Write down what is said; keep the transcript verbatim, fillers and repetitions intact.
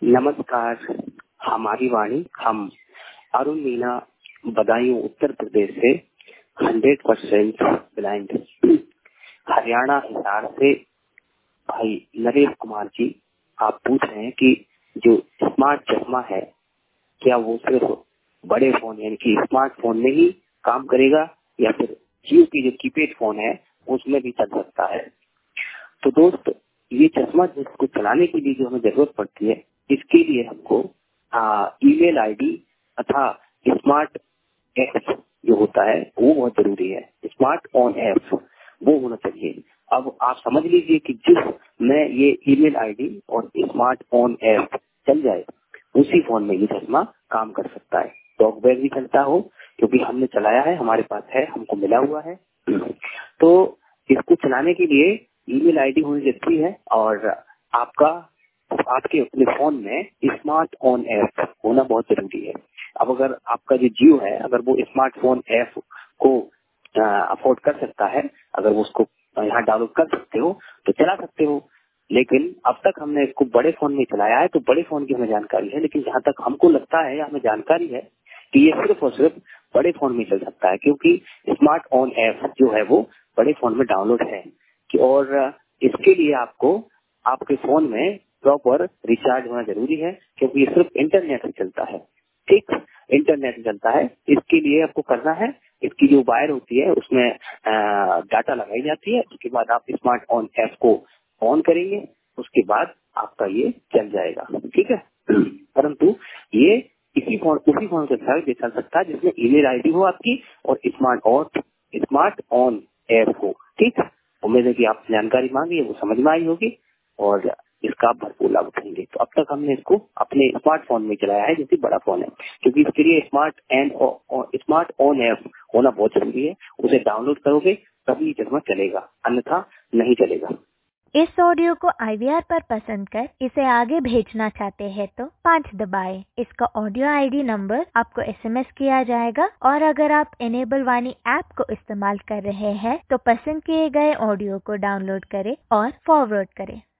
नमस्कार। हमारी वाणी हम अरुण मीना बदायूं उत्तर प्रदेश से hundred percent blind Haryana Hisar से भाई नरेश कुमार जी आप पूछ रहे हैं कि जो स्मार्ट चश्मा है क्या वो सिर्फ बड़े फोन यानी कि स्मार्टफोन में ही काम करेगा या फिर जियो की जो कीपैड फोन है उसमें भी चल सकता है। तो दोस्त ये चश्मा जिसको चलाने के लिए जो हमें जरूरत पड़ती है इसके लिए हमको ईमेल आईडी तथा स्मार्ट ऐप जो होता है वो बहुत जरूरी है। स्मार्ट ऑन ऐप वो होना चाहिए। अब आप समझ लीजिए कि जिस में ये ईमेल आईडी और स्मार्ट ऑन ऐप चल जाए उसी फोन में ये चश्मा काम कर सकता है। टॉक बैग भी चलता हो क्योंकि हमने चलाया है, हमारे पास है, हमको मिला हुआ है। तो इसको चलाने के लिए ईमेल आईडी होनी जरूरी है और आपका आपके अपने फोन में स्मार्ट ऑन ऐप होना बहुत जरूरी है। अब अगर आपका जो जियो है अगर वो स्मार्टफोन ऐप को अफोर्ड कर सकता है, अगर वो उसको यहाँ डाउनलोड कर सकते हो तो चला सकते हो। लेकिन अब तक हमने इसको बड़े फोन में चलाया है तो बड़े फोन की हमें जानकारी है, लेकिन जहाँ तक हमको लगता है या हमें जानकारी है कि ये सिर्फ और सिर्फ बड़े फोन में चल सकता है क्योंकि स्मार्ट ऑन ऐप जो है वो बड़े फोन में डाउनलोड है। और इसके लिए आपको आपके फोन में प्रॉपर रिचार्ज होना जरूरी है क्योंकि ये सिर्फ इंटरनेट से चलता है। ठीक, इंटरनेट से चलता है। इसके लिए आपको करना है, इसकी जो वायर होती है उसमें डाटा लगाई जाती है। उसके बाद आप स्मार्ट ऑन ऐप को ऑन करेंगे, उसके बाद आपका ये चल जाएगा। ठीक है, परंतु ये इसी फोन उसी फोन के साथ चल सकता है जिसमें ईमेल आईडी हो आपकी और smart on smart on app हो। ठीक, उम्मीद है कि आप जानकारी मांगी है वो समझ में आई होगी और इसका आप भरपूर लाभ उठाएंगे। तो अब तक हमने इसको अपने स्मार्टफोन में चलाया है जैसे बड़ा फोन है क्योंकि इसके लिए smart and smart on app होना बहुत जरूरी है। उसे डाउनलोड करोगे तभी चश्मा चलेगा, अन्यथा नहीं चलेगा। इस ऑडियो को आई वी आर पर पसंद कर इसे आगे भेजना चाहते हैं तो पाँच दबाएं। इसका ऑडियो आईडी नंबर आपको एसएमएस किया जाएगा और अगर आप एनेबल वाणी ऐप को इस्तेमाल कर रहे हैं तो पसंद किए गए ऑडियो को डाउनलोड करें और फॉरवर्ड करें।